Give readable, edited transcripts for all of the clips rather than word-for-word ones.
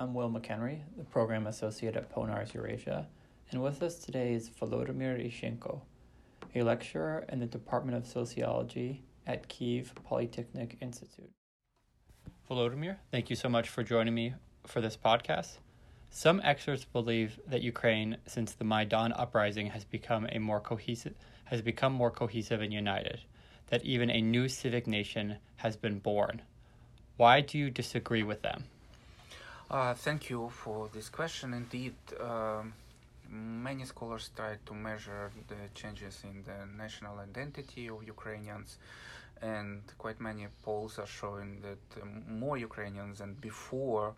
I'm Will McHenry, the Program Associate at Ponars Eurasia, and with us today is Volodymyr Ishchenko, a lecturer in the Department of Sociology at Kyiv Polytechnic Institute. Volodymyr, thank you so much for joining me for this podcast. Some experts believe that Ukraine, since the Maidan uprising, has become more cohesive and united, that even a new civic nation has been born. Why do you disagree with them? Thank you for this question. Indeed, many scholars try to measure the changes in the national identity of Ukrainians, and quite many polls are showing that more Ukrainians than before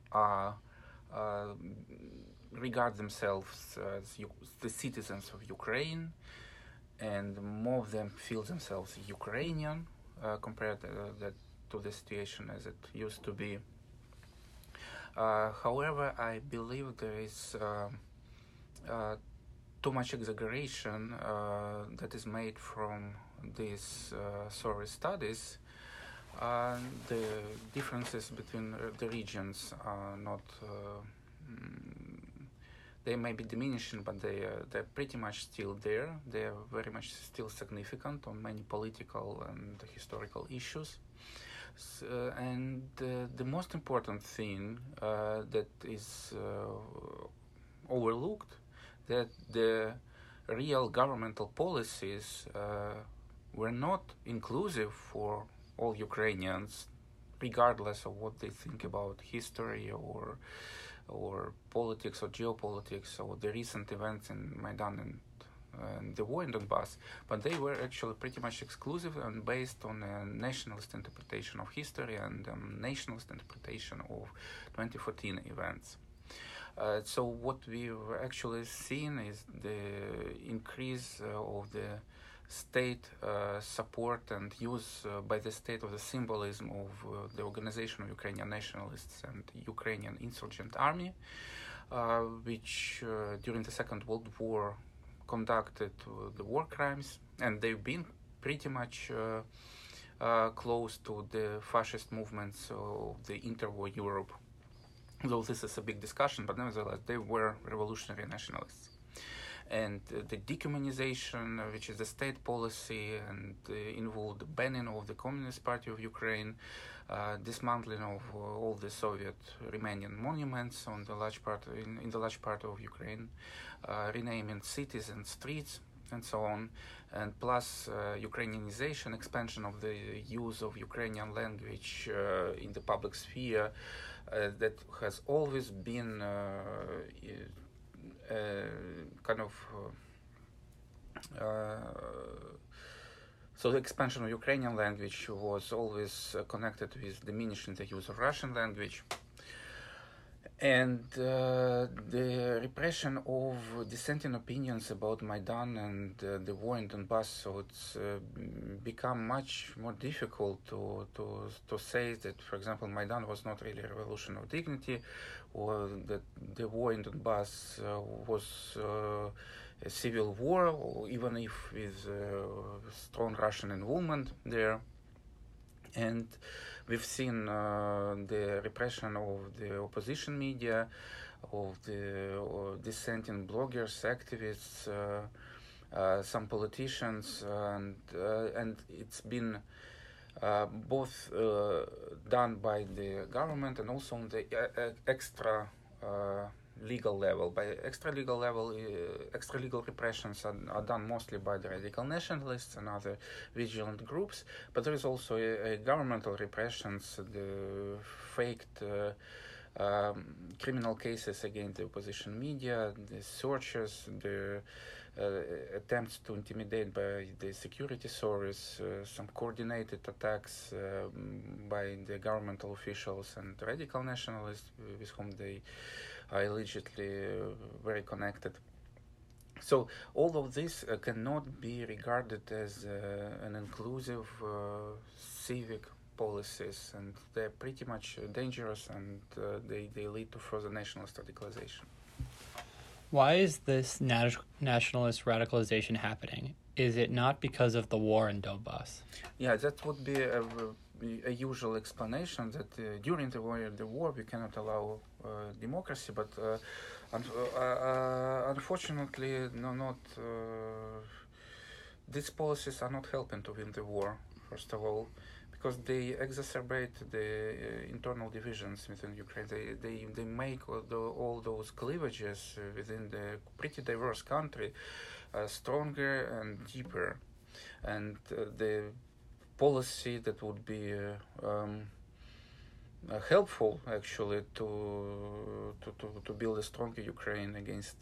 regard themselves as the citizens of Ukraine, and more of them feel themselves Ukrainian compared to the situation as it used to be. However, I believe there is too much exaggeration that is made from these survey studies. The differences between the regions are not, they may be diminishing, but they're pretty much still there. They are very much still significant on many political and historical issues. And the most important thing that is overlooked, that the real governmental policies were not inclusive for all Ukrainians, regardless of what they think about history or politics or geopolitics or the recent events in Maidan and the war in Donbass, but they were actually pretty much exclusive and based on a nationalist interpretation of history and nationalist interpretation of 2014 events. So what we've actually seen is the increase of the state support and use by the state of the symbolism of the Organization of Ukrainian Nationalists and Ukrainian Insurgent Army, which during the Second World War conducted the war crimes, and they've been pretty much close to the fascist movements of the interwar Europe. Though this is a big discussion, but nevertheless, they were revolutionary nationalists. And the decommunization, which is the state policy, and involved the banning of the Communist Party of Ukraine, dismantling of all the Soviet Romanian monuments on the large part in the large part of Ukraine, renaming cities and streets, and so on, and plus Ukrainianization, expansion of the use of Ukrainian language in the public sphere, that has always been so the expansion of Ukrainian language was always connected with diminishing the use of Russian language. And the repression of dissenting opinions about Maidan and the war in Donbass, so it's become much more difficult to say that, for example, Maidan was not really a revolution of dignity, or that the war in Donbass was a civil war, or even if with strong Russian involvement there. And we've seen the repression of the opposition media, of the dissenting bloggers, activists, some politicians, and it's been both done by the government and also on the extra legal level. By extra legal repressions are done mostly by the radical nationalists and other vigilant groups, but there is also a governmental repressions, the faked criminal cases against the opposition media, the searches, the attempts to intimidate by the security service, some coordinated attacks by the governmental officials and radical nationalists with whom they are allegedly very connected. So all of this cannot be regarded as an inclusive civic policies, and they're pretty much dangerous, and they lead to further nationalist radicalization. Why is this nationalist radicalization happening? Is it not because of the war in Donbass? Yeah, that would be a a usual explanation that during the war we cannot allow democracy, but unfortunately, not these policies are not helping to win the war. First of all, because they exacerbate the internal divisions within Ukraine. They make all those cleavages within the pretty diverse country stronger and deeper, and the policy that would be helpful actually to build a stronger Ukraine against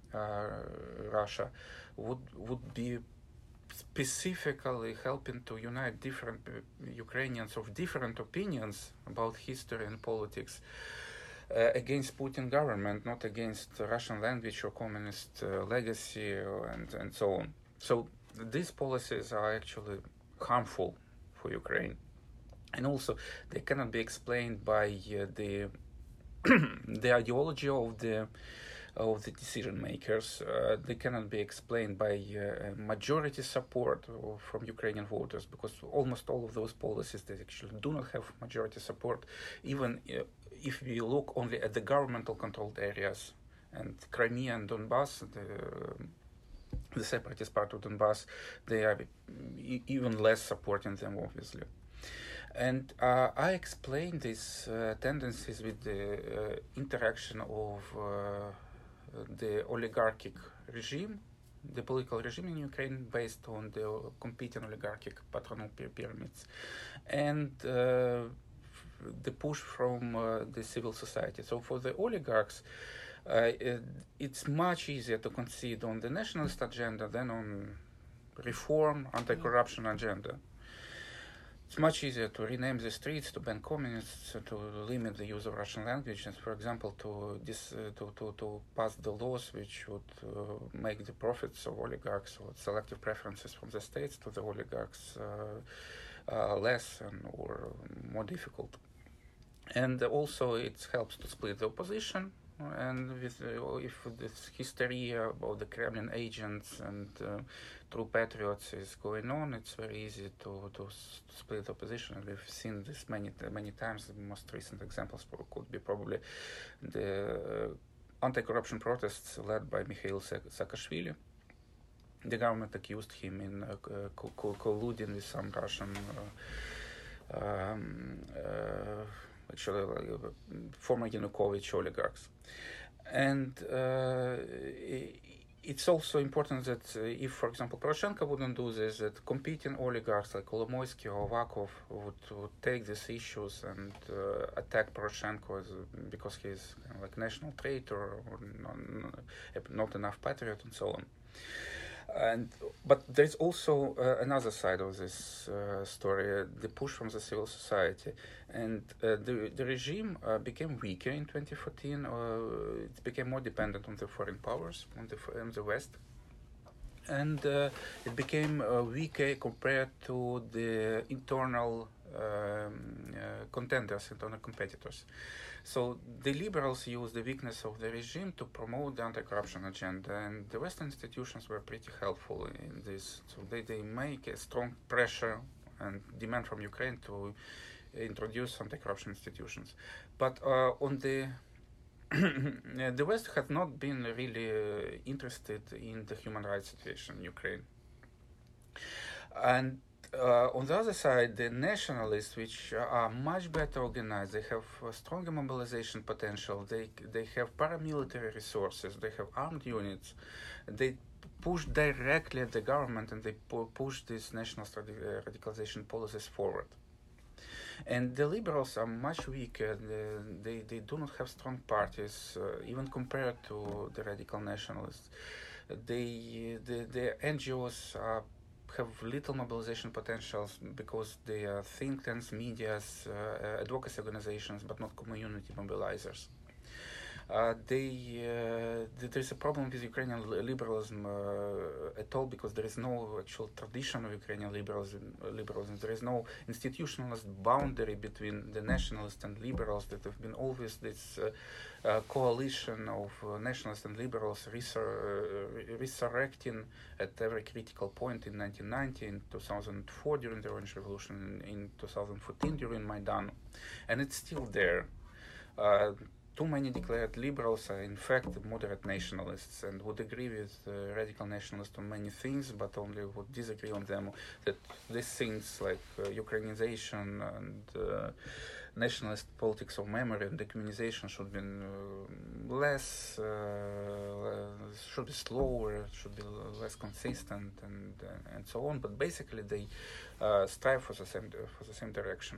Russia would be specifically helping to unite different Ukrainians of different opinions about history and politics against Putin government, not against Russian language or communist legacy and so on. So these policies are actually harmful for Ukraine, and also they cannot be explained by the the ideology of the decision makers. They cannot be explained by majority support from Ukrainian voters, because almost all of those policies they actually do not have majority support, even if we look only at the governmental controlled areas, and Crimea and Donbass, the separatist part of Donbass, they are even less supporting them, obviously. And I explained these tendencies with the interaction of the oligarchic regime, the political regime in Ukraine based on the competing oligarchic patronal pyramids, and the push from the civil society. So for the oligarchs, it's much easier to concede on the nationalist agenda than on reform, anti-corruption agenda. It's much easier to rename the streets, to ban communists, to limit the use of Russian language, and, for example, to pass the laws which would make the profits of oligarchs or selective preferences from the states to the oligarchs less or more difficult. And also it helps to split the opposition. And with if this hysteria about the Kremlin agents and true patriots is going on, it's very easy to split the opposition. And we've seen this many times. The most recent examples could be probably the anti-corruption protests led by Mikhail Saakashvili. The government accused him in colluding with some Russian former Yanukovych oligarchs. And it's also important that if, for example, Poroshenko wouldn't do this, that competing oligarchs like Kolomoisky or Avakov would take these issues and attack Poroshenko because he's kind of like national traitor or not enough patriot and so on. But there's also another side of this story, the push from the civil society. And the regime became weaker in 2014. It became more dependent on the foreign powers, on the West. And it became weaker compared to the internal contenders, internal competitors. So the liberals used the weakness of the regime to promote the anti-corruption agenda, and the Western institutions were pretty helpful in this. So they make a strong pressure and demand from Ukraine to introduce anti-corruption institutions. But on the the West had not been really interested in the human rights situation in Ukraine. And on the other side, the nationalists, which are much better organized, they have stronger mobilization potential, they have paramilitary resources, they have armed units, they push directly at the government and they push these national radicalization policies forward. And the liberals are much weaker. They do not have strong parties, even compared to the radical nationalists. The NGOs have little mobilization potentials because they are think tanks, medias, advocacy organizations, but not community mobilizers. There's a problem with Ukrainian liberalism at all, because there is no actual tradition of Ukrainian liberalism. There is no institutionalist boundary between the nationalists and liberals. That have been always this coalition of nationalists and liberals resurrecting at every critical point in 1990, in 2004 during the Orange Revolution, in 2014 during Maidan, and it's still there. Too many declared liberals are in fact moderate nationalists and would agree with radical nationalists on many things, but only would disagree on them, that these things like Ukrainization and nationalist politics of memory and dehumanization should be less, should be slower, should be less consistent, and so on. But basically, they strive for the same direction.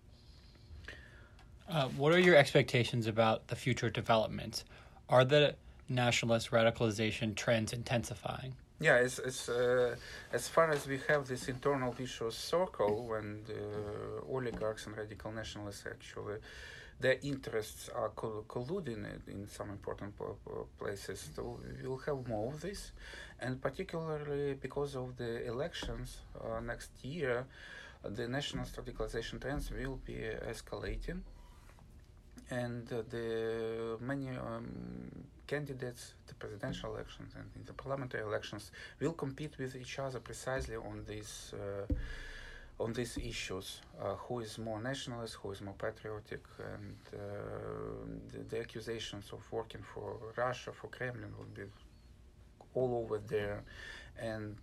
What are your expectations about the future developments? Are the nationalist radicalization trends intensifying? Yeah, as far as we have this internal vicious circle, when the oligarchs and radical nationalists actually, their interests are colluding in some important places, so we will have more of this, and particularly because of the elections next year, the nationalist radicalization trends will be escalating. And the many candidates, the presidential elections and in the parliamentary elections, will compete with each other precisely on these issues. Who is more nationalist? Who is more patriotic? And the accusations of working for Russia, for Kremlin, will be all over there. And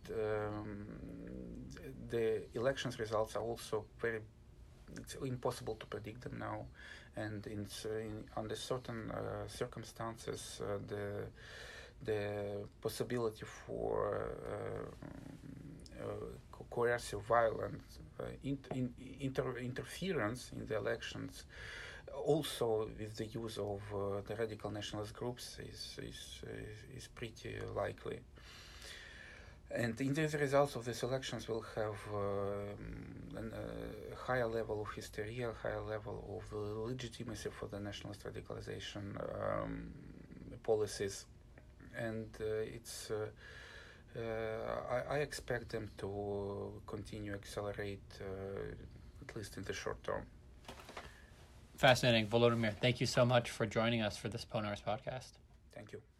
the elections results are also it's impossible to predict them now, and under certain circumstances, the possibility for coercive violence, interference in the elections, also with the use of the radical nationalist groups, is pretty likely. And in the results of these elections, will have a higher level of hysteria, higher level of legitimacy for the nationalist radicalization policies, and I expect them to continue accelerate, at least in the short term. Fascinating. Volodymyr, thank you so much for joining us for this Ponars podcast. Thank you.